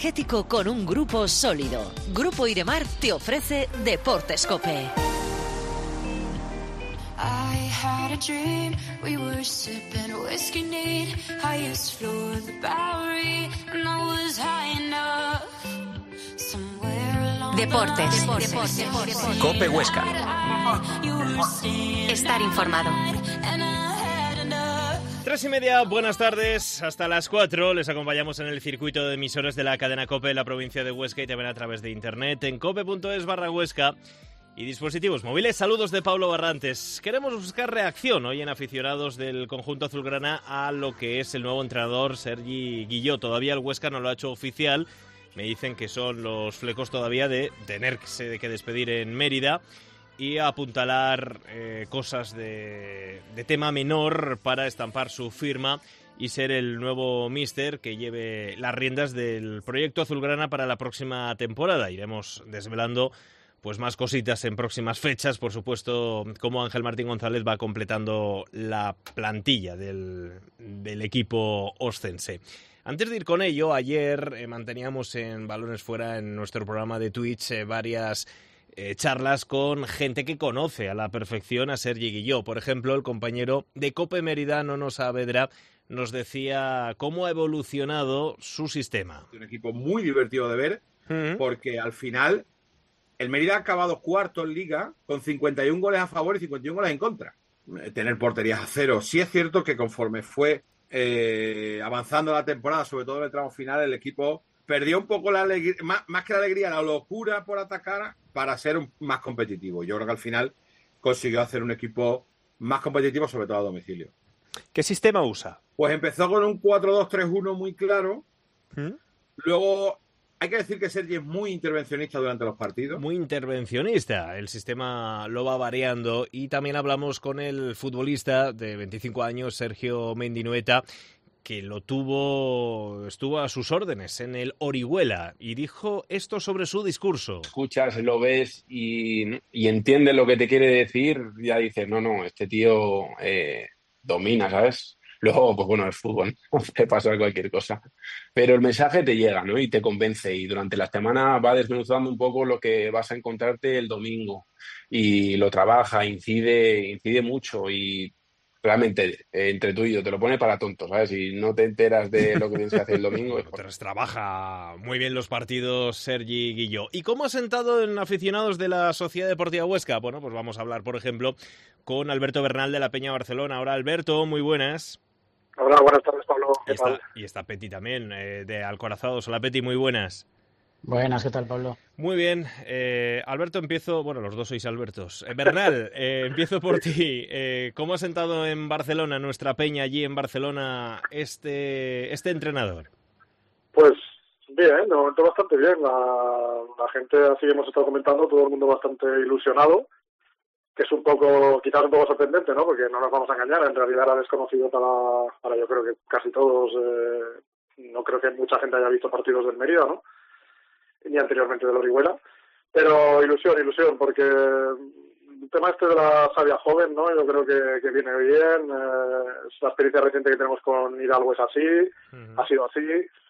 Energético con un grupo sólido. Grupo Iremar te ofrece Deportes COPE. I had a dream, we were sipping whiskey neat, highest floor of the Bowery, and I was high enough. Deportes. COPE Huesca. Estar informado. 3:30, buenas tardes, hasta las 4 les acompañamos en el circuito de emisoras de la cadena COPE en la provincia de Huesca y también a través de internet en cope.es/Huesca y dispositivos móviles. Saludos de Pablo Barrantes. Queremos buscar reacción hoy en aficionados del conjunto azulgrana a lo que es el nuevo entrenador Sergi Guilló. Todavía el Huesca no lo ha hecho oficial, me dicen que son los flecos todavía de tenerse que despedir en Mérida y apuntalar cosas de tema menor para estampar su firma y ser el nuevo míster que lleve las riendas del proyecto azulgrana para la próxima temporada. Iremos desvelando pues más cositas en próximas fechas, por supuesto, cómo Ángel Martín González va completando la plantilla del equipo oscense. Antes de ir con ello, ayer manteníamos en Balones Fuera, en nuestro programa de Twitch, varias charlas con gente que conoce a la perfección a Sergi Guilló. Por ejemplo, el compañero de COPE Mérida, Nono Saavedra, nos decía cómo ha evolucionado su sistema. Un equipo muy divertido de ver, porque al final el Mérida ha acabado cuarto en Liga con 51 goles a favor y 51 goles en contra. Tener porterías a cero. Sí es cierto que conforme fue avanzando la temporada, sobre todo en el tramo final, el equipo perdió un poco la alegría, más que la alegría, la locura por atacar para ser más competitivo. Yo creo que al final consiguió hacer un equipo más competitivo, sobre todo a domicilio. ¿Qué sistema usa? Pues empezó con un 4-2-3-1 muy claro. Luego hay que decir que Sergi es muy intervencionista durante los partidos. Muy intervencionista. El sistema lo va variando. Y también hablamos con el futbolista de 25 años, Sergio Mendinueta, que estuvo a sus órdenes en el Orihuela y dijo esto sobre su discurso. Escuchas, lo ves y entiendes lo que te quiere decir, ya dices, no, este tío domina, ¿sabes? Luego, pues bueno, es fútbol, ¿no? Puede pasar cualquier cosa. Pero el mensaje te llega, ¿no? Y te convence. Y durante la semana va desmenuzando un poco lo que vas a encontrarte el domingo. Y lo trabaja, incide mucho y realmente, entre tú y yo, te lo pone para tontos, ¿sabes? Y no te enteras de lo que tienes que hacer el domingo. Trabaja muy bien los partidos Sergi Guilló. ¿Y cómo ha sentado en aficionados de la Sociedad Deportiva Huesca? Bueno, pues vamos a hablar, por ejemplo, con Alberto Bernal de la Peña Barcelona. Ahora, Alberto, muy buenas. Hola, buenas tardes, Pablo. ¿Qué tal? Y está Peti también, de Alcorazados. Hola, Peti, muy buenas. Buenas, ¿qué tal, Pablo? Muy bien. Alberto, los dos sois Albertos. Bernal, empiezo por ti. ¿Cómo ha sentado en Barcelona, nuestra peña allí en Barcelona, este entrenador? Pues bien, de momento bastante bien. La gente, así hemos estado comentando, todo el mundo bastante ilusionado, que es un poco, quizás un poco sorprendente, ¿no? Porque no nos vamos a engañar, en realidad era desconocido para yo creo que casi todos, no creo que mucha gente haya visto partidos del Mérida, ¿no? Ni anteriormente del Orihuela, pero ilusión, porque el tema este de la savia joven, ¿no? Yo creo que viene bien, la experiencia reciente que tenemos con Hidalgo es así, ha sido así,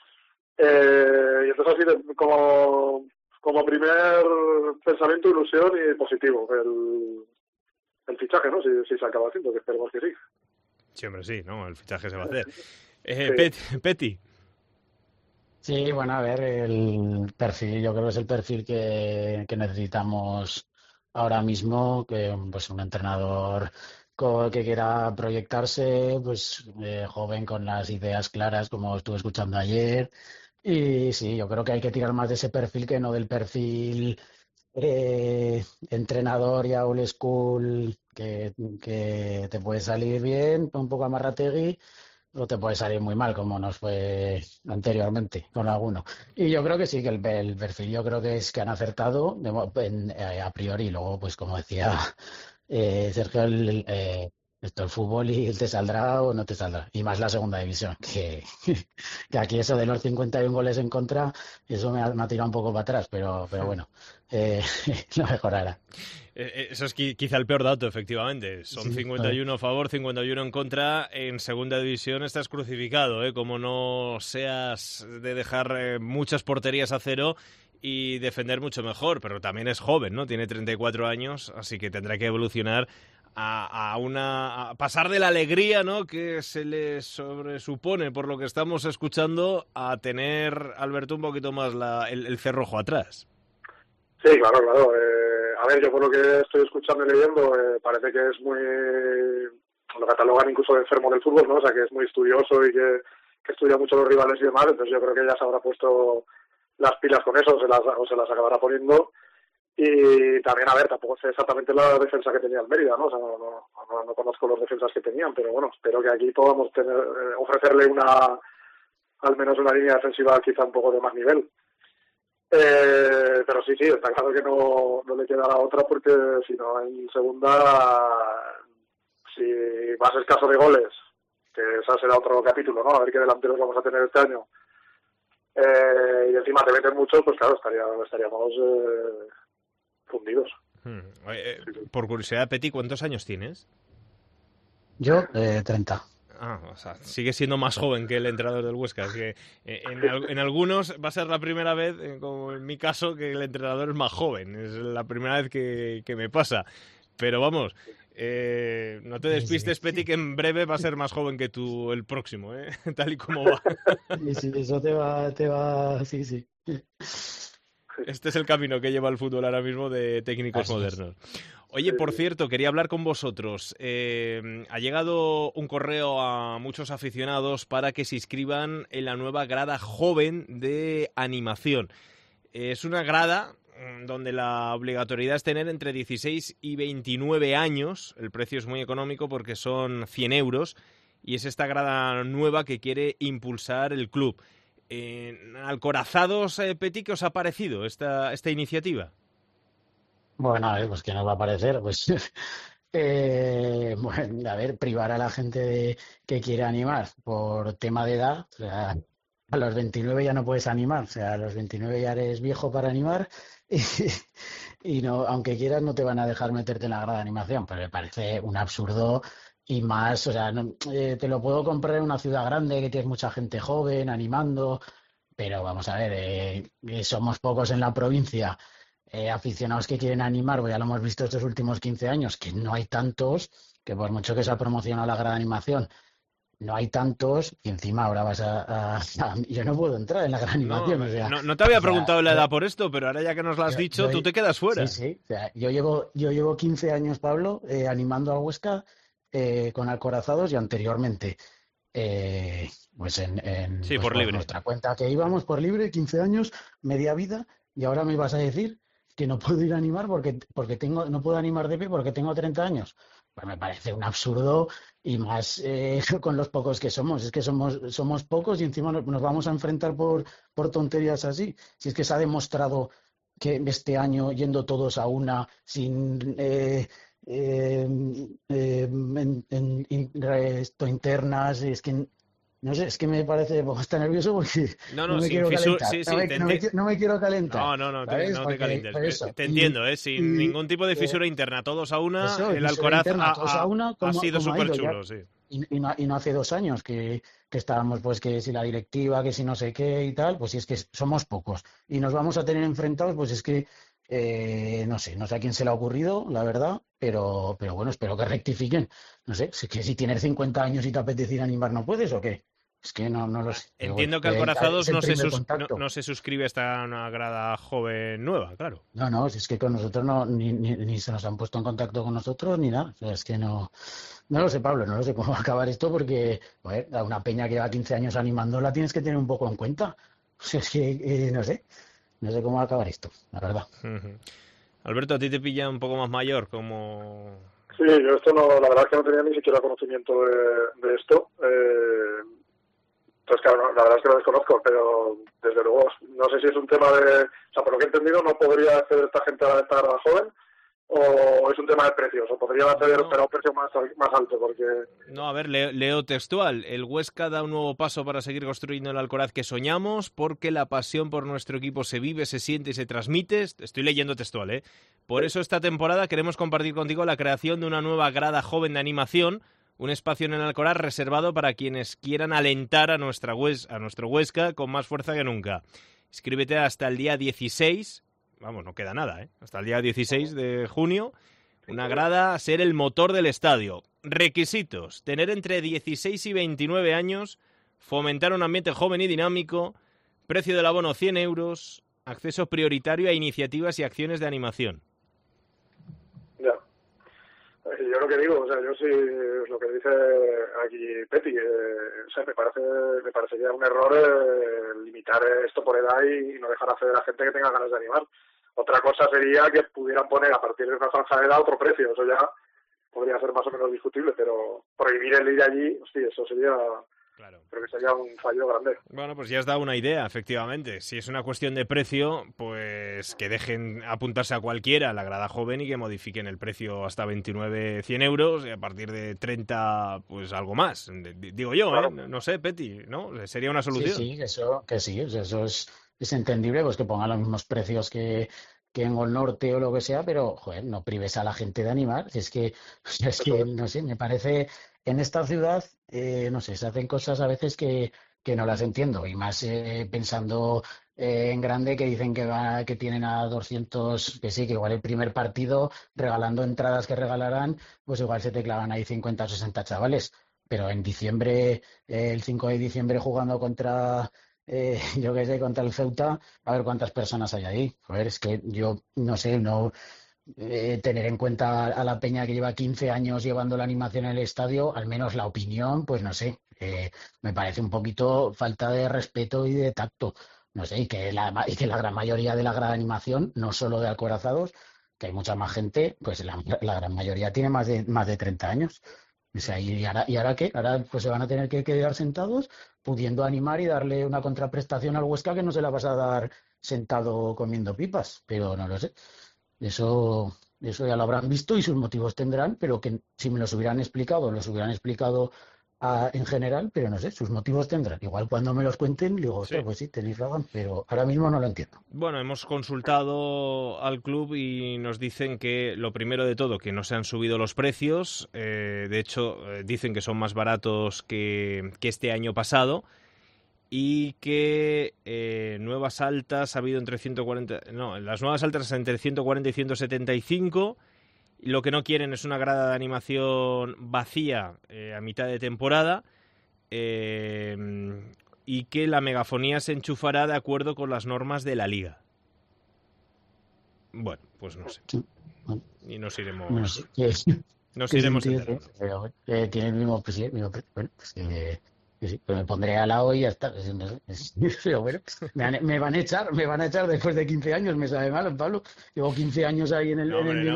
y entonces así como primer pensamiento, ilusión y positivo, el fichaje, ¿no? Si se acaba haciendo, que esperemos que sí. Sí, hombre, sí, ¿no? El fichaje se va a hacer. Sí. Peti. Sí, bueno, a ver, el perfil, yo creo que es el perfil que necesitamos ahora mismo, que pues un entrenador que quiera proyectarse, pues joven, con las ideas claras, como estuve escuchando ayer. Y sí, yo creo que hay que tirar más de ese perfil que no del perfil entrenador ya old school, que te puede salir bien, un poco amarrategui, o te puede salir muy mal, como nos fue anteriormente con alguno. Y yo creo que sí, que el perfil, yo creo que es que han acertado a priori. Luego, pues como decía Sergio, Esto es fútbol y te saldrá o no te saldrá. Y más la segunda división, que aquí eso de los 51 goles en contra, eso me ha tirado un poco para atrás, pero bueno, lo mejorará. Eso es quizá el peor dato, efectivamente. Son 51 a favor, 51 en contra. En segunda división estás crucificado, ¿eh? Como no seas de dejar muchas porterías a cero y defender mucho mejor, pero también es joven, ¿no? Tiene 34 años, así que tendrá que evolucionar a pasar de la alegría, ¿no?, que se le sobresupone por lo que estamos escuchando, a tener, Alberto, un poquito más el cerrojo atrás. Sí, claro. A ver, yo por lo que estoy escuchando y leyendo, parece que es muy... Lo catalogan incluso de enfermo del fútbol, ¿no? O sea, que es muy estudioso y que estudia mucho los rivales y demás, entonces yo creo que ya se habrá puesto las pilas con eso, o se las acabará poniendo. Y también, a ver, tampoco sé exactamente la defensa que tenía el Mérida, ¿no? O sea, no conozco los defensas que tenían, pero bueno, espero que aquí podamos ofrecerle al menos una línea defensiva quizá un poco de más nivel. Pero sí, está claro que no le queda la otra, porque si no, en segunda, si vas escaso de goles, que ese será otro capítulo, ¿no? A ver qué delanteros vamos a tener este año. Y encima te meten mucho, pues claro, estaríamos fundidos. Por curiosidad, Peti, ¿cuántos años tienes? Yo, 30. O sea, sigue siendo más joven que el entrenador del Huesca. Es que en algunos va a ser la primera vez, como en mi caso, que el entrenador es más joven. Es la primera vez que me pasa. Pero vamos, no te despistes, Peti, que en breve va a ser más joven que tú el próximo, tal y como va. Sí, eso te va, sí. Este es el camino que lleva el fútbol ahora mismo de técnicos modernos. Oye, por cierto, quería hablar con vosotros. Ha llegado un correo a muchos aficionados para que se inscriban en la nueva grada joven de animación. Es una grada donde la obligatoriedad es tener entre 16 y 29 años. El precio es muy económico porque son 100 euros y es esta grada nueva que quiere impulsar el club. Alcorazados, Peti, ¿qué os ha parecido esta iniciativa? Bueno, a ver, pues ¿qué nos va a parecer? Pues, bueno, a ver, privar a la gente que quiere animar por tema de edad, o sea, a los 29 ya no puedes animar, o sea, a los 29 ya eres viejo para animar y no, aunque quieras no te van a dejar meterte en la grada de animación, pero me parece un absurdo. Y más, o sea, te lo puedo comprar en una ciudad grande que tienes mucha gente joven animando, pero vamos a ver, somos pocos en la provincia, aficionados que quieren animar, pues ya lo hemos visto estos últimos 15 años, que no hay tantos, que por mucho que se ha promocionado la gran animación, no hay tantos, y encima ahora vas yo no puedo entrar en la gran animación. No, o sea, no te había preguntado la edad por esto, pero ahora ya que nos lo has dicho, tú te quedas fuera. Sí, o sea, yo llevo 15 años, Pablo, animando al Huesca, con Alcorazados y anteriormente pues pues por libre. Nuestra cuenta que íbamos por libre, 15 años, media vida, y ahora me vas a decir que no puedo ir a animar porque no puedo animar de pie porque tengo 30 años. Pues me parece un absurdo, y más con los pocos que somos. Es que somos pocos y encima nos vamos a enfrentar por tonterías así. Si es que se ha demostrado que este año, yendo todos a una, sin internas, es que no sé, es que me parece hasta nervioso porque no me quiero calentar. No me quiero calentar. No te calientes. Te entiendo, sin ningún tipo de fisura interna, todos a una. El Alcoraz ha sido súper chulo, sí. Y no hace 2 años que estábamos, pues que si la directiva, que si no sé qué y tal, pues si es que somos pocos y nos vamos a tener enfrentados, pues es que no sé a quién se le ha ocurrido, la verdad, pero bueno, espero que rectifiquen. No sé, es que si tienes 50 años y te apetece ir a animar, ¿no puedes o qué? Es que no lo sé. Entiendo que Alcorazados no se suscribe a esta una grada joven nueva, claro. No, es que con nosotros ni se nos han puesto en contacto con nosotros ni nada. O sea, es que no lo sé, Pablo, no lo sé cómo va a acabar esto porque, a una peña que lleva 15 años animando la tienes que tener un poco en cuenta. O sea, es que no sé cómo va a acabar esto, la verdad. Uh-huh. Alberto, ¿a ti te pilla un poco más mayor? Como... Sí, yo esto la verdad es que no tenía ni siquiera conocimiento de esto. Entonces, claro, la verdad es que lo desconozco, pero desde luego no sé si es un tema de... O sea, por lo que he entendido, no podría acceder esta gente a esta grada joven, o es un tema de precios, o podrían acceder pero a un precio más alto, porque... No, a ver, leo textual. El Huesca da un nuevo paso para seguir construyendo el Alcoraz que soñamos, porque la pasión por nuestro equipo se vive, se siente y se transmite. Estoy leyendo textual, ¿eh? Por eso esta temporada queremos compartir contigo la creación de una nueva grada joven de animación, un espacio en el Alcoraz reservado para quienes quieran alentar a nuestro Huesca con más fuerza que nunca. Inscríbete hasta el día 16... Vamos, no queda nada, ¿eh? Hasta el día 16 de junio, una grada a ser el motor del estadio. Requisitos: tener entre 16 y 29 años, fomentar un ambiente joven y dinámico, precio del abono 100 euros, acceso prioritario a iniciativas y acciones de animación. Ya. Yo lo que digo, o sea, yo sí, lo que dice aquí Peti, o sea, me parecería un error limitar esto por edad y no dejar hacer a la gente que tenga ganas de animar. Otra cosa sería que pudieran poner a partir de una franja de edad otro precio, eso ya podría ser más o menos discutible, pero prohibir el ir allí, sí, eso sería... Claro. Creo que sería un fallo grande. Bueno, pues ya has dado una idea, efectivamente. Si es una cuestión de precio, pues que dejen apuntarse a cualquiera a la grada joven y que modifiquen el precio hasta 29, 100 euros y a partir de 30, pues algo más. Digo yo, claro. No sé, Peti, ¿no? Sería una solución. Sí, eso es entendible, pues que pongan los mismos precios que en el norte o lo que sea, pero, joder, no prives a la gente de animar. Es que, no sé, me parece... En esta ciudad, no sé, se hacen cosas a veces que no las entiendo, y más pensando en grande, que dicen que tienen a 200, que sí, que igual el primer partido, regalando entradas que regalarán, pues igual se te clavan ahí 50 o 60 chavales, pero en diciembre, el 5 de diciembre jugando contra... yo qué sé, contra el Ceuta, a ver cuántas personas hay ahí. Joder, es que yo no sé, tener en cuenta a la peña que lleva 15 años llevando la animación en el estadio, al menos la opinión, pues no sé, me parece un poquito falta de respeto y de tacto, no sé, y que la gran mayoría de la gran animación, no solo de Alcorazados, que hay mucha más gente, pues la gran mayoría tiene más de 30 años. O sea, ¿y ahora qué? Ahora pues se van a tener que quedar sentados pudiendo animar y darle una contraprestación al Huesca que no se la vas a dar sentado comiendo pipas, pero no lo sé. Eso ya lo habrán visto y sus motivos tendrán, pero que si me los hubieran explicado en general, pero no sé, sus motivos tendrán. Igual cuando me los cuenten, digo, sí. Pues sí, tenéis razón, pero ahora mismo no lo entiendo. Bueno, hemos consultado al club y nos dicen que lo primero de todo, que no se han subido los precios, de hecho dicen que son más baratos que este año pasado, y que nuevas altas ha habido entre 140... No, las nuevas altas entre 140 y 175... Lo que no quieren es una grada de animación vacía a mitad de temporada, y que la megafonía se enchufará de acuerdo con las normas de la Liga. Bueno, pues no sé. Y nos iremos... Nos iremos enterando. Tiene el mismo precio. Bueno, pues sí, pero me pondré al lado y ya está. Pero bueno, me van a echar después de 15 años, me sabe mal, Pablo. Llevo 15 años ahí en el...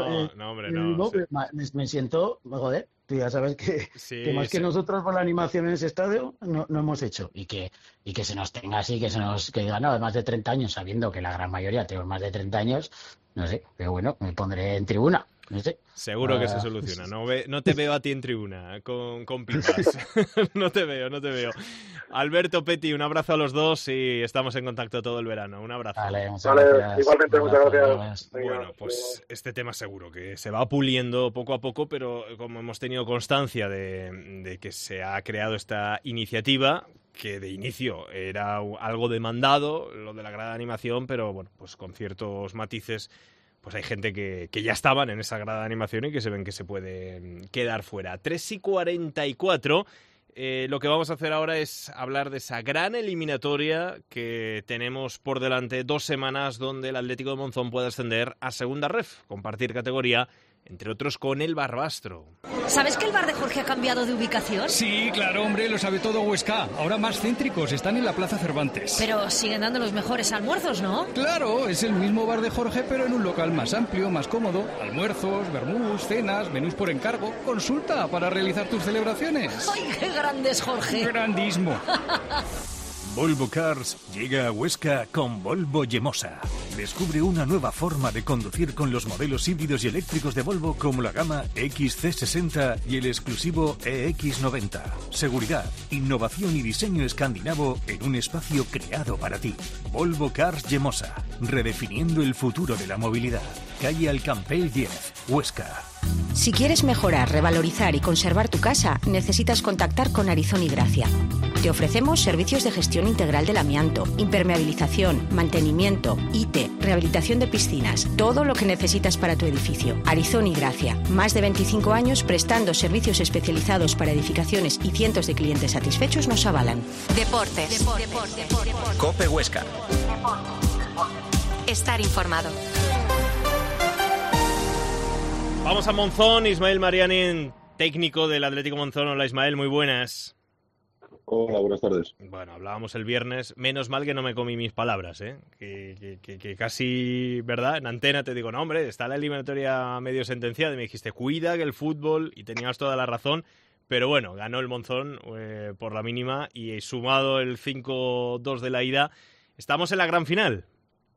Me siento, joder, tú ya sabes que más que nosotros por la animación en ese estadio no hemos hecho. Y que se nos tenga así, que diga, no, más de 30 años, sabiendo que la gran mayoría tenemos más de 30 años, no sé, pero bueno, me pondré en tribuna. No sé. Seguro que se soluciona. No te veo a ti en tribuna con pipas. No te veo. Alberto, Peti, un abrazo a los dos y estamos en contacto todo el verano. Un abrazo. Vale, igualmente, muchas gracias. Bueno, pues este tema seguro que se va puliendo poco a poco, pero como hemos tenido constancia de que se ha creado esta iniciativa, que de inicio era algo demandado, lo de la grada de animación, pero bueno, pues con ciertos matices, pues hay gente que ya estaban en esa grada de animación y que se ven que se puede quedar fuera. 3:44. Lo que vamos a hacer ahora es hablar de esa gran eliminatoria que tenemos por delante, 2 semanas donde el Atlético de Monzón puede ascender a Segunda Ref, compartir categoría, entre otros con el Barbastro. ¿Sabes que el bar de Jorge ha cambiado de ubicación? Sí, claro, hombre, lo sabe todo Huesca. Ahora más céntricos, están en la Plaza Cervantes. Pero siguen dando los mejores almuerzos, ¿no? Claro, es el mismo bar de Jorge, pero en un local más amplio, más cómodo. Almuerzos, vermús, cenas, menús por encargo. Consulta para realizar tus celebraciones. ¡Ay, qué grande es Jorge! Grandísimo. Volvo Cars llega a Huesca con Volvo Yemosa. Descubre una nueva forma de conducir con los modelos híbridos y eléctricos de Volvo como la gama XC60 y el exclusivo EX90. Seguridad, innovación y diseño escandinavo en un espacio creado para ti. Volvo Cars Yemosa, redefiniendo el futuro de la movilidad. Calle Alcampell 10, Huesca. Si quieres mejorar, revalorizar y conservar tu casa, necesitas contactar con Arizón y Gracia. Te ofrecemos servicios de gestión integral del amianto, impermeabilización, mantenimiento, IT, rehabilitación de piscinas, todo lo que necesitas para tu edificio. Arizón y Gracia, más de 25 años prestando servicios especializados para edificaciones y cientos de clientes satisfechos nos avalan. Deportes. Cope Huesca. Estar informado. Vamos a Monzón, Ismael Mariani, técnico del Atlético Monzón. Hola Ismael, muy buenas. Hola, buenas tardes. Bueno, hablábamos el viernes, menos mal que no me comí mis palabras, ¿eh? Que casi, ¿verdad? En antena te digo, no hombre, está la eliminatoria medio sentenciada, y me dijiste, cuida que el fútbol, y tenías toda la razón, pero bueno, ganó el Monzón por la mínima, y sumado el 5-2 de la ida, estamos en la gran final.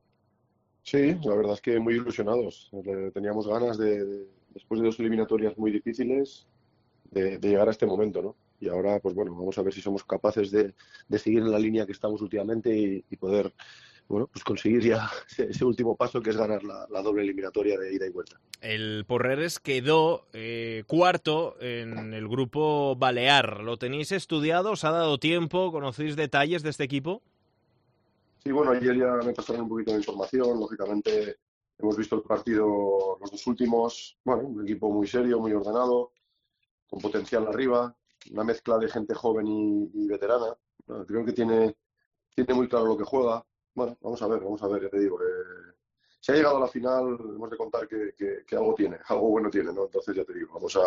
Sí, la verdad es que muy ilusionados. Teníamos ganas después de 2 eliminatorias muy difíciles, de llegar a este momento, ¿no? Y ahora, pues bueno, vamos a ver si somos capaces de seguir en la línea que estamos últimamente y poder, bueno, pues conseguir ya ese último paso, que es ganar la doble eliminatoria de ida y vuelta. El Porreres quedó cuarto en el grupo Balear. ¿Lo tenéis estudiado? ¿Os ha dado tiempo? ¿Conocéis detalles de este equipo? Sí, bueno, ayer ya me pasaron un poquito de información. Lógicamente hemos visto el partido, los 2 últimos. Bueno, un equipo muy serio, muy ordenado, con potencial arriba, una mezcla de gente joven y veterana. Bueno, creo que tiene muy claro lo que juega. Bueno, vamos a ver, ya te digo. Si ha llegado a la final, hemos de contar que algo bueno tiene, ¿no? Entonces, ya te digo, vamos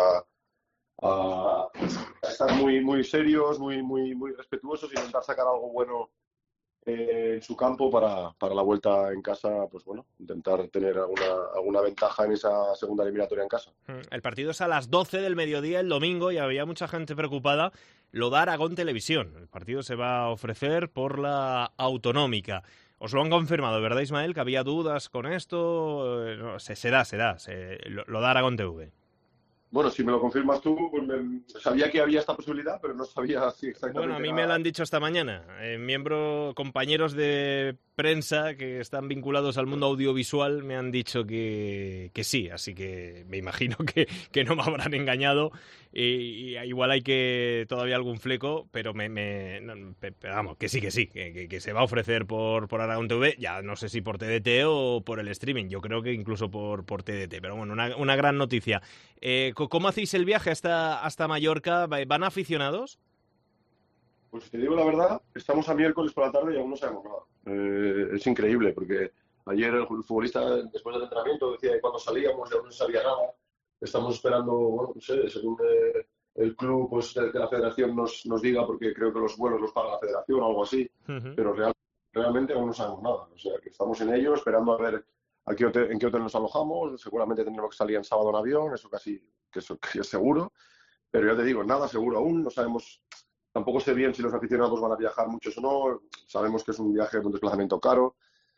a estar muy serios, muy respetuosos y intentar sacar algo bueno en su campo para la vuelta en casa, pues bueno, intentar tener alguna ventaja en esa segunda eliminatoria en casa. El partido es a las 12 del mediodía el domingo y había mucha gente preocupada. Lo da Aragón Televisión. El partido se va a ofrecer por la autonómica. Os lo han confirmado, ¿verdad, Ismael? Que había dudas con esto. No, se da. Lo da Aragón TV. Bueno, si me lo confirmas tú, pues sabía que había esta posibilidad, pero no sabía si exactamente... Bueno, a mí me lo han dicho esta mañana. Compañeros de prensa que están vinculados al mundo audiovisual me han dicho que sí, así que me imagino que no me habrán engañado. Y igual hay todavía algún fleco, pero vamos, que sí, que se va a ofrecer por Aragón TV, ya no sé si por TDT o por el streaming, yo creo que incluso por TDT, pero bueno, una gran noticia. ¿Cómo hacéis el viaje hasta Mallorca? ¿Van aficionados? Pues te digo la verdad, estamos a miércoles por la tarde y aún no sabemos nada. Es increíble, porque ayer el futbolista, después del entrenamiento, decía que cuando salíamos ya no sabía nada. Estamos esperando, bueno, no sé, según el club, pues que la federación nos diga, porque creo que los vuelos los paga la federación o algo así, pero realmente aún no sabemos nada. O sea, que estamos en ello, esperando a ver en qué hotel nos alojamos. Seguramente tendremos que salir en sábado en avión, eso que es seguro, pero ya te digo, nada seguro aún, no sabemos, tampoco sé bien si los aficionados van a viajar muchos o no. Sabemos que es un viaje, un desplazamiento caro,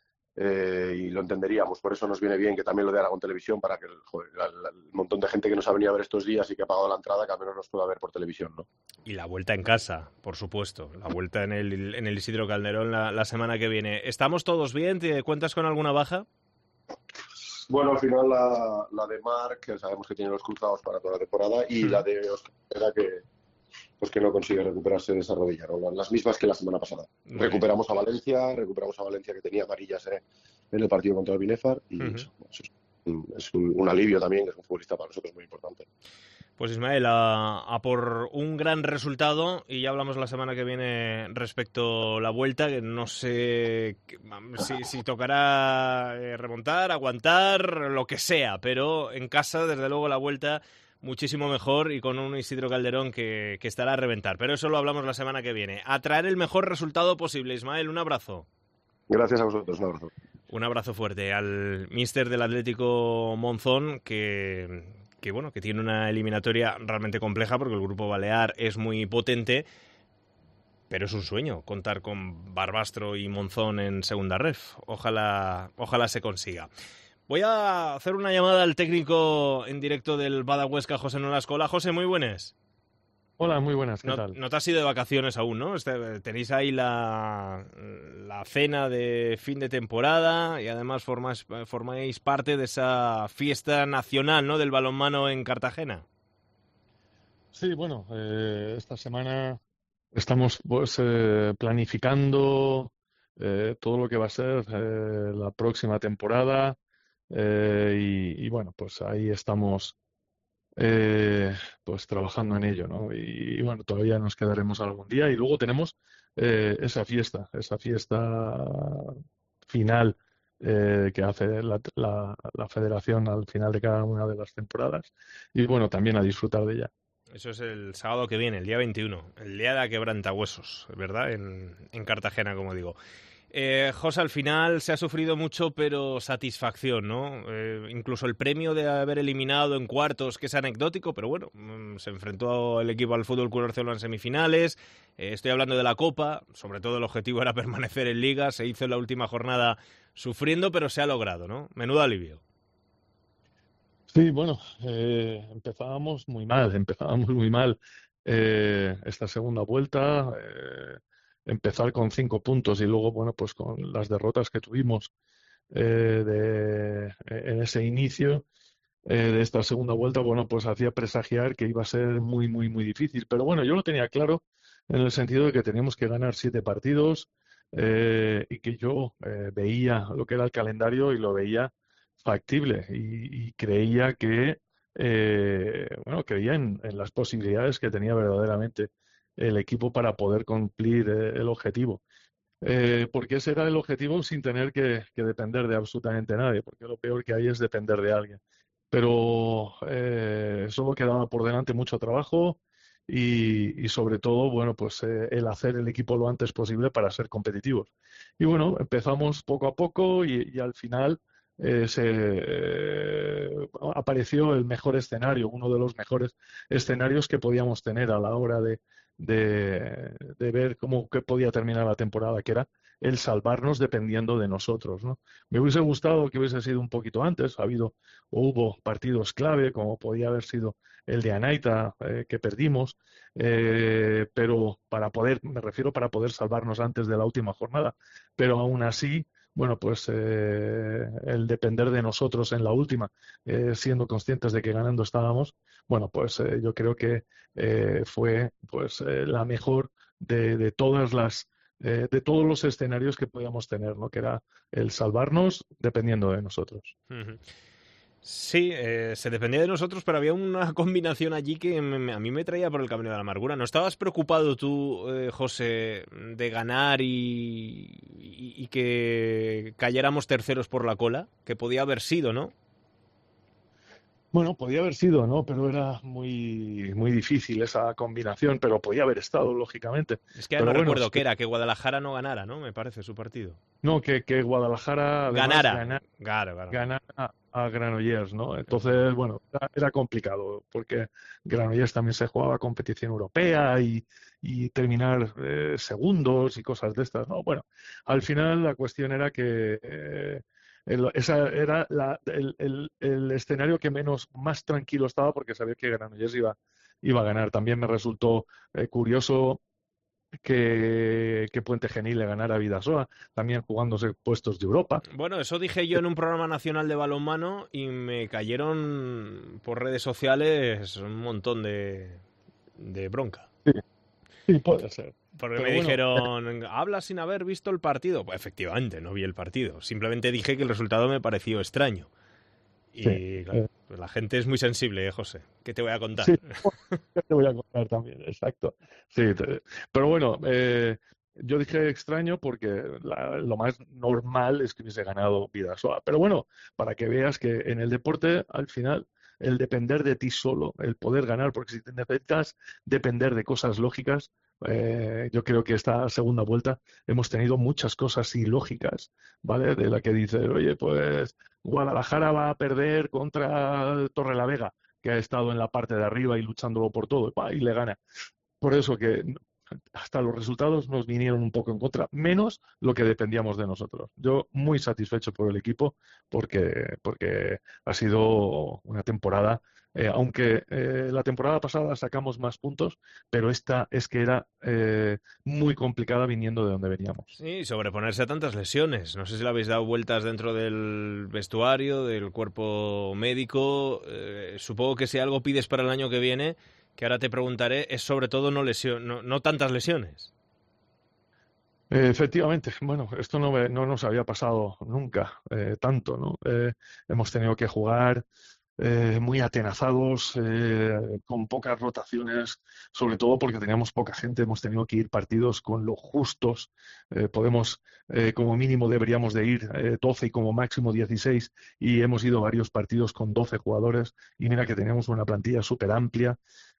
y lo entenderíamos. Por eso nos viene bien que también lo dé Aragón Televisión, para que el montón de gente que nos ha venido a ver estos días y que ha pagado la entrada, que al menos nos pueda ver por televisión, ¿no? Y la vuelta en casa, por supuesto. La vuelta en el Isidro Calderón la semana que viene. ¿Estamos todos bien? ¿Te cuentas con alguna baja? Bueno, al final la de Marc, que sabemos que tiene los cruzados para toda la temporada, y la de Oscar, que no consigue recuperarse de esa rodilla, ¿no? Las mismas que la semana pasada. Recuperamos a Valencia, que tenía amarillas en el partido contra el Binefar, y eso es un alivio también, que es un futbolista para nosotros muy importante. Pues Ismael, a por un gran resultado, y ya hablamos la semana que viene respecto a la vuelta, que no sé si tocará remontar, aguantar, lo que sea, pero en casa, desde luego, la vuelta muchísimo mejor y con un Isidro Calderón que estará a reventar. Pero eso lo hablamos la semana que viene. A traer el mejor resultado posible. Ismael, un abrazo. Gracias a vosotros, un abrazo. Un abrazo fuerte al míster del Atlético Monzón, que tiene una eliminatoria realmente compleja porque el grupo Balear es muy potente, Pero es un sueño contar con Barbastro y Monzón en segunda ref. Ojalá se consiga. Voy a hacer una llamada al técnico en directo del Bada Huesca, José Nolasco. Hola, José, muy buenas. Hola, muy buenas, ¿qué tal? No te has ido de vacaciones aún, ¿no? Tenéis ahí la cena de fin de temporada y además formáis parte de esa fiesta nacional, ¿no?, del balonmano en Cartagena. Sí, bueno, esta semana estamos pues planificando todo lo que va a ser la próxima temporada y bueno, pues ahí estamos pues trabajando en ello, ¿no? Y bueno, todavía nos quedaremos algún día y luego tenemos esa fiesta final que hace la federación al final de cada una de las temporadas y bueno, también a disfrutar de ella. Eso es el sábado que viene, el día 21, el día de la quebrantahuesos, ¿verdad? En Cartagena, como digo. José, al final se ha sufrido mucho, pero satisfacción, ¿no? Incluso el premio de haber eliminado en cuartos, que es anecdótico, pero bueno, se enfrentó el equipo al Fútbol Club Barcelona en semifinales. Estoy hablando de la Copa, sobre todo el objetivo era permanecer en Liga, se hizo en la última jornada sufriendo, pero se ha logrado, ¿no? Menudo alivio. Sí, bueno, empezábamos muy mal esta segunda vuelta, empezar con 5 puntos y luego, bueno, pues con las derrotas que tuvimos en ese inicio de esta segunda vuelta, bueno, pues hacía presagiar que iba a ser muy, muy, muy difícil. Pero bueno, yo lo tenía claro en el sentido de que teníamos que ganar 7 partidos y que yo veía lo que era el calendario y lo veía factible y creía que, creía en las posibilidades que tenía verdaderamente el equipo para poder cumplir el objetivo. Porque ese era el objetivo sin tener que depender de absolutamente nadie, porque lo peor que hay es depender de alguien. Pero solo quedaba por delante mucho trabajo y sobre todo, bueno, pues el hacer el equipo lo antes posible para ser competitivos. Y bueno, empezamos poco a poco y al final apareció el mejor escenario, uno de los mejores escenarios que podíamos tener a la hora de ver qué podía terminar la temporada, que era el salvarnos dependiendo de nosotros, ¿no? Me hubiese gustado que hubiese sido un poquito antes, hubo partidos clave, como podía haber sido el de Anaita, que perdimos, pero me refiero para poder salvarnos antes de la última jornada, pero aún así, bueno, pues el depender de nosotros en la última, siendo conscientes de que ganando estábamos, bueno, pues yo creo que fue pues la mejor de todos los escenarios que podíamos tener, ¿no? Que era el salvarnos dependiendo de nosotros. Uh-huh. Sí, se dependía de nosotros, pero había una combinación allí que a mí me traía por el camino de la amargura. ¿No estabas preocupado tú, José, de ganar y que cayéramos terceros por la cola? Que podía haber sido, ¿no? Bueno, podía haber sido, ¿no? Pero era muy, muy difícil esa combinación, pero podía haber estado, lógicamente. Es que no recuerdo qué era, que Guadalajara no ganara, ¿no? Me parece, su partido. No, que Guadalajara ganara a Granollers, ¿no? Entonces, bueno, era complicado, porque Granollers también se jugaba competición europea y terminar segundos y cosas de estas, ¿no? Bueno, al final la cuestión era que esa era el escenario que más tranquilo estaba, porque sabía que Granollers iba a ganar. También me resultó curioso que Puente Genil le ganara a Bidasoa, también jugándose puestos de Europa. Bueno, eso dije yo en un programa nacional de balonmano y me cayeron por redes sociales un montón de bronca. Sí, puede ser. Porque me dijeron, habla sin haber visto el partido. Pues efectivamente, no vi el partido. Simplemente dije que el resultado me pareció extraño. Y claro, pues la gente es muy sensible, José. ¿Qué te voy a contar? Sí, te voy a contar también, exacto. Sí, pero bueno, yo dije extraño porque lo más normal es que hubiese ganado Bidasoa. Pero bueno, para que veas que en el deporte, al final, el depender de ti solo, el poder ganar, porque si te necesitas depender de cosas lógicas, yo creo que esta segunda vuelta hemos tenido muchas cosas ilógicas, ¿vale? De la que dices, oye, pues Guadalajara va a perder contra Torrelavega, que ha estado en la parte de arriba y luchándolo por todo, y le gana. Por eso que hasta los resultados nos vinieron un poco en contra, menos lo que dependíamos de nosotros. Yo muy satisfecho por el equipo porque ha sido una temporada, aunque la temporada pasada sacamos más puntos, pero esta es que era muy complicada viniendo de donde veníamos. Sí, sobreponerse a tantas lesiones. No sé si le habéis dado vueltas dentro del vestuario, del cuerpo médico. Supongo que si algo pides para el año que viene, que ahora te preguntaré, es sobre todo no tantas lesiones. Efectivamente, bueno, esto no nos había pasado nunca tanto, ¿no? Hemos tenido que jugar muy atenazados, con pocas rotaciones, sobre todo porque teníamos poca gente, hemos tenido que ir partidos con lo justos, como mínimo deberíamos de ir 12 y como máximo 16, y hemos ido varios partidos con 12 jugadores, y mira que teníamos una plantilla súper amplia.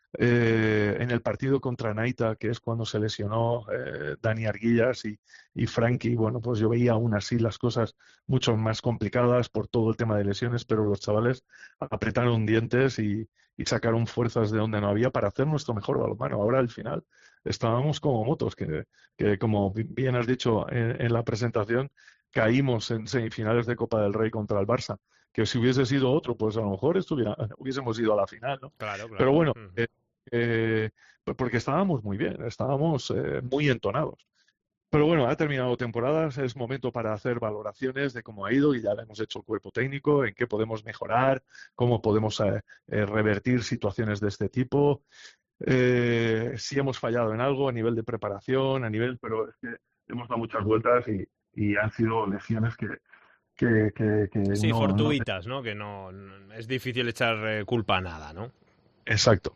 En el partido contra Naita, que es cuando se lesionó Dani Arguillas y Frankie, bueno, pues yo veía aún así las cosas mucho más complicadas por todo el tema de lesiones, pero los chavales apretaron dientes y sacaron fuerzas de donde no había para hacer nuestro mejor balonmano. Ahora al final estábamos como motos, que como bien has dicho en la presentación, caímos en semifinales de Copa del Rey contra el Barça, que si hubiese sido otro, pues a lo mejor hubiésemos ido a la final, ¿no? Claro. Pero bueno, porque estábamos muy bien, estábamos muy entonados. Pero bueno, ha terminado temporadas, es momento para hacer valoraciones de cómo ha ido, y ya le hemos hecho el cuerpo técnico, en qué podemos mejorar, cómo podemos revertir situaciones de este tipo. Si hemos fallado en algo a nivel de preparación, pero es que hemos dado muchas vueltas y han sido lesiones que sí, no, fortuitas, ¿no? Que no es difícil echar culpa a nada, ¿no? Exacto.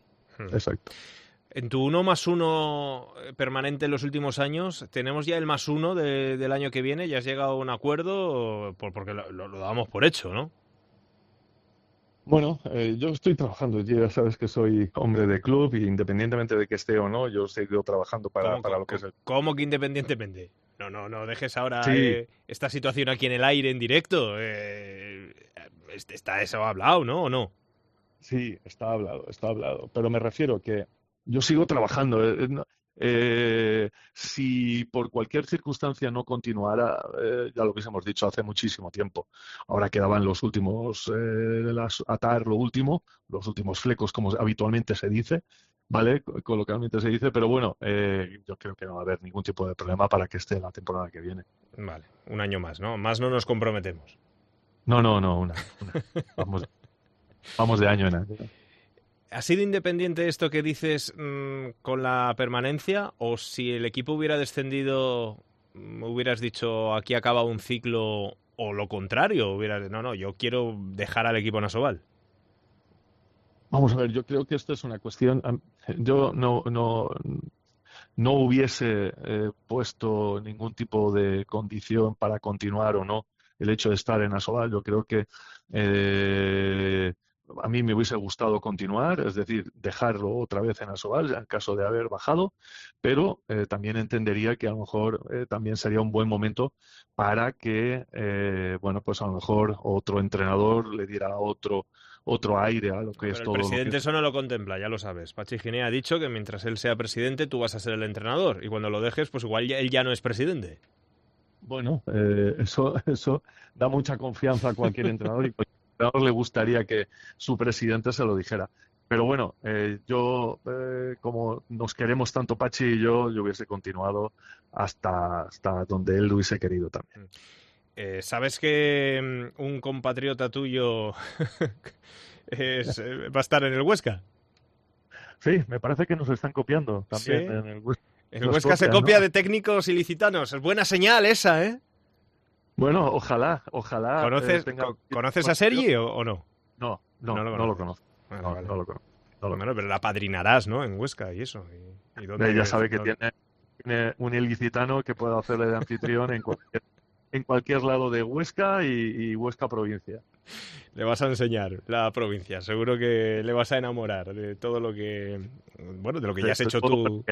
En tu 1+1 permanente en los últimos años, ¿tenemos ya el +1 del año que viene? ¿Ya has llegado a un acuerdo? Porque lo damos por hecho, ¿no? Bueno, yo estoy trabajando, ya sabes que soy hombre de club y independientemente de que esté o no, yo sigo trabajando para lo que es el... ¿Cómo que independientemente? No dejes ahora sí. Esta situación aquí en el aire, en directo. Está eso hablado, ¿no? ¿O no? Sí, está hablado. Pero me refiero que yo sigo trabajando. Si por cualquier circunstancia no continuara, ya lo que hemos dicho hace muchísimo tiempo, ahora quedaban los últimos, atar los últimos flecos, como habitualmente se dice, ¿vale? Coloquialmente se dice, pero bueno, yo creo que no va a haber ningún tipo de problema para que esté la temporada que viene. Vale, un año más, ¿no? Más no nos comprometemos. No, una. Vamos de año en año. ¿Ha sido independiente esto que dices con la permanencia? ¿O si el equipo hubiera descendido, hubieras dicho aquí acaba un ciclo? ¿O lo contrario? No, yo quiero dejar al equipo en Asobal. Vamos a ver, yo creo que esto es una cuestión... Yo no hubiese puesto ningún tipo de condición para continuar o no el hecho de estar en Asobal. Yo creo que a mí me hubiese gustado continuar, es decir, dejarlo otra vez en Asobal en caso de haber bajado, pero también entendería que a lo mejor también sería un buen momento para que, pues a lo mejor otro entrenador le diera otro aire a lo que es todo. El presidente eso no lo contempla, ya lo sabes. Pachi Ginea ha dicho que mientras él sea presidente tú vas a ser el entrenador y cuando lo dejes pues igual él ya no es presidente. Bueno, eso da mucha confianza a cualquier entrenador y cualquier entrenador le gustaría que su presidente se lo dijera. Pero bueno, yo, como nos queremos tanto Pachi y yo hubiese continuado hasta donde él lo hubiese querido también. ¿Sabes que un compatriota tuyo va a estar en el Huesca? Sí, me parece que nos están copiando también. ¿Sí? En el Huesca. El Huesca se copia, ¿no?, de técnicos ilicitanos. Es buena señal esa, ¿eh? Bueno, ojalá. ¿Conoces a Sergi o no? No lo conozco. Bueno, vale. No lo conozco. Bueno, pero la padrinarás, ¿no? En Huesca y eso. ¿Y dónde ya sabe que tiene un ilicitano que puede hacerle de anfitrión en cualquier lado de Huesca y Huesca provincia. Le vas a enseñar la provincia. Seguro que le vas a enamorar de todo lo que... Bueno, de lo que ya has hecho tú.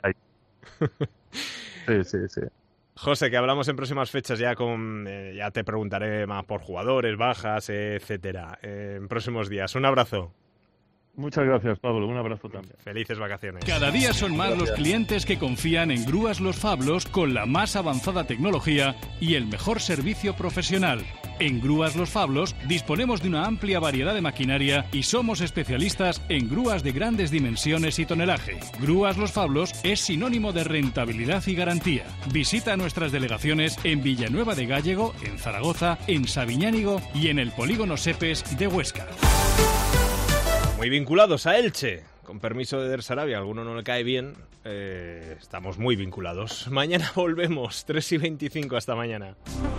Sí. José, que hablamos en próximas fechas ya ya te preguntaré más por jugadores, bajas, etcétera, en próximos días. Un abrazo. Muchas gracias, Pablo. Un abrazo también. Felices vacaciones. Cada día son más los clientes que confían en Grúas Los Fablos con la más avanzada tecnología y el mejor servicio profesional. En Grúas Los Fablos disponemos de una amplia variedad de maquinaria y somos especialistas en grúas de grandes dimensiones y tonelaje. Grúas Los Fablos es sinónimo de rentabilidad y garantía. Visita nuestras delegaciones en Villanueva de Gállego, en Zaragoza, en Sabiñánigo y en el Polígono Sepes de Huesca. Muy vinculados a Elche. Con permiso de Der Sarabia, a alguno no le cae bien. Estamos muy vinculados. Mañana volvemos, 3:25. Hasta mañana.